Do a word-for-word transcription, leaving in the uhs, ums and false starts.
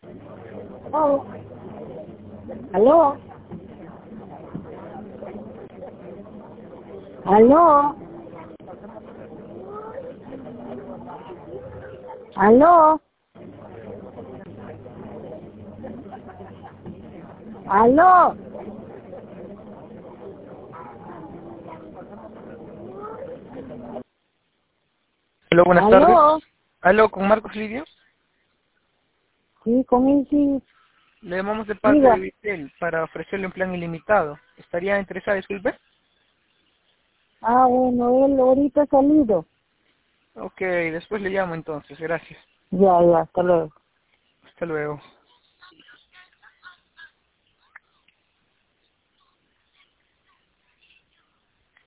Oh. ¿Aló? ¿Aló? ¿Aló? ¿Aló? Hola, buenas tardes. ¿Aló? Aló, con Marcos Lidio. Sí, con él sí. Le llamamos de parte de Diga. Vitel para ofrecerle un plan ilimitado. ¿Estaría interesada, disculpe? Ah, bueno, él ahorita ha salido. Ok, después le llamo entonces. Gracias. Ya, ya, hasta luego. Hasta luego.